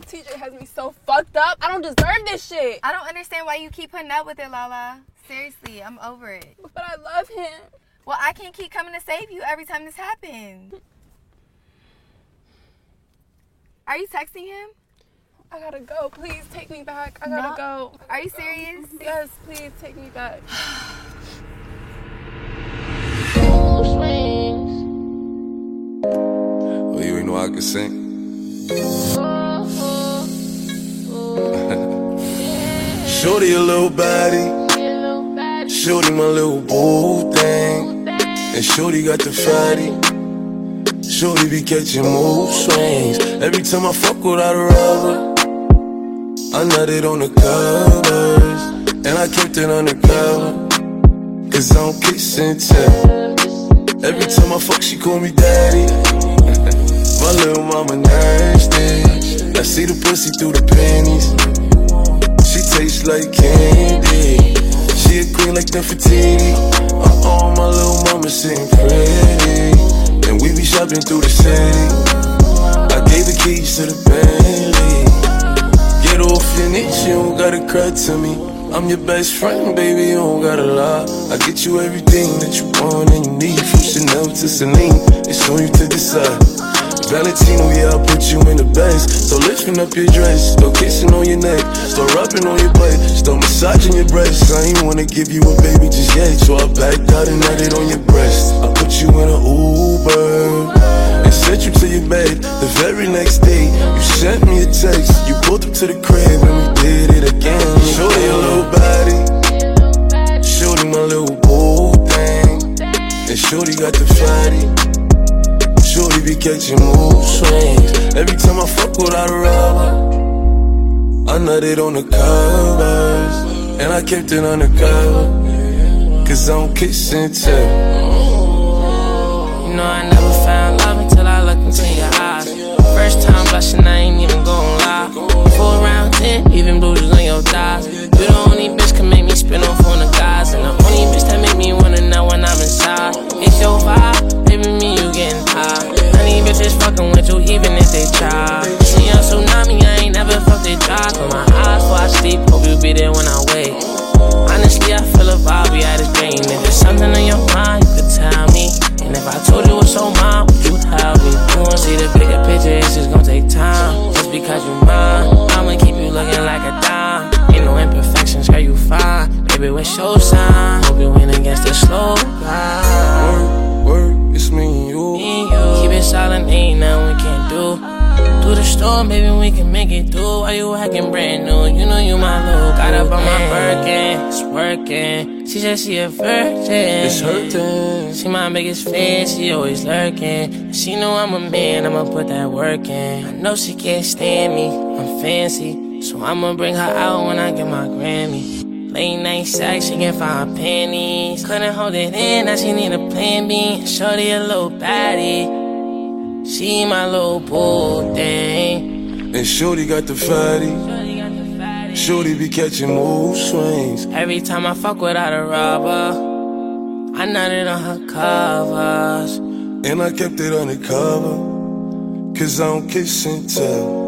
TJ has me so fucked up. I don't deserve this shit. I don't understand why you keep putting up with it, Lala. Seriously, I'm over it. But I love him. Well, I can't keep coming to save you every time this happens. Are you texting him? I gotta go. Please take me back. I gotta go. Are you serious? Yes, please take me back. Oh, you ain't know I could sing? Shorty a little body, shorty my little boo thing, and shorty got the fatty. Shorty be catching mood swings. Every time I fuck without a rubber, I nutted on the covers, and I kept it undercover, cause I don't kiss and tell. Every time I fuck, she call me daddy. My little mama nasty. I see the pussy through the panties. She tastes like candy. She a queen like Nefertiti. My little mama sitting pretty, and we be shopping through the city. I gave the keys to the Bentley. Get off your knees, you don't gotta cry to me. I'm your best friend, baby, you don't gotta lie. I get you everything that you want and you need. From Chanel to Celine, it's on you to decide. Valentino, yeah, I'll put you in the best. So lifting up your dress, start kissing on your neck, start rubbing on your butt, start massaging your breasts. I ain't wanna give you a baby just yet, so I backed out and nutted on your breast. I put you in an Uber and sent you to your bed. The very next day, you sent me a text. You pulled up to the crib and we did it again. Shorty your little body, shorty my little boo thing, and shorty got the fatty. Shorty be catching mood swings. Every time I fuck without a rubber, I nutted on the covers, and I kept it undercover, cause I don't kiss and tell. You know I never found love until I looked into your eyes. First time blushing, I ain't even gon' lie. 4 round 10, even bruises on your thighs. You the only bitch can make me spin off on the guys, and the only bitch that make me wanna know when I'm inside. It's your vibe, baby, me you getting high. Honey bitches fucking with you even if they try. See a tsunami, I ain't never fucked it dry. Close my eyes before I sleep, hope you be there when I wake. Honestly, I feel a vibe, we had a dream. If there's something on your mind, you could tell me. And if I told you what's on mine, would you help me? You won't see the bigger picture, it's just gonna take time. Just because you mine, I'ma keep you looking like a dime. Ain't no imperfections, girl, you fine. Baby, what's your sign? Hope you win against the slow grind. Work, it's me and you. Keep it silent, ain't nothing we can't do. Through the storm, baby, we can make it through. Why you acting brand new? You know you my little. Got up on my Birkin, it's working. She said she a virgin. It's hurting. She my biggest fan, she always lurking. She know I'm a man, I'ma put that work in. I know she can't stand me, I'm fancy, so I'ma bring her out when I get my Grammy. Late night sex, she can find panties. Couldn't hold it in, now she need a plan B. Shorty a little baddie, she my little boo thing. And shorty got the fatty. Shorty be catching mood swings. Every time I fuck without a rubber, I nutted on her covers, and I kept it undercover, cause I don't kiss and tell.